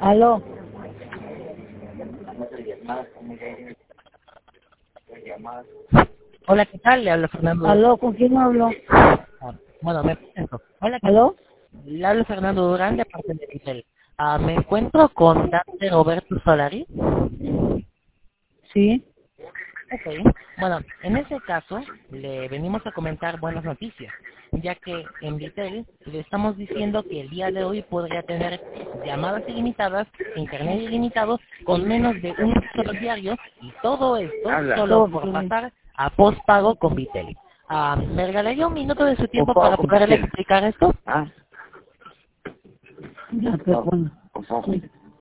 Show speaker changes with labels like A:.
A: Aló.
B: Hola, ¿qué tal? Le hablo Fernando.
A: Aló, ¿con quién hablo?
B: Bueno, me presento. Hola, ¿qué tal?
A: Aló.
B: Le hablo Fernando Durán de parte de Vitel. Me encuentro con Dante Roberto Solari.
A: Sí.
B: Ok. Bueno, en ese caso, le venimos a comentar buenas noticias, ya que en Vitel le estamos diciendo que el día de hoy podría tener llamadas ilimitadas, internet ilimitado, con menos de un solo diario, y todo esto solo por pasar a postpago con Vitel. ¿Me regalaría un minuto de su tiempo para poderle explicar esto?
A: Ya, pero bueno.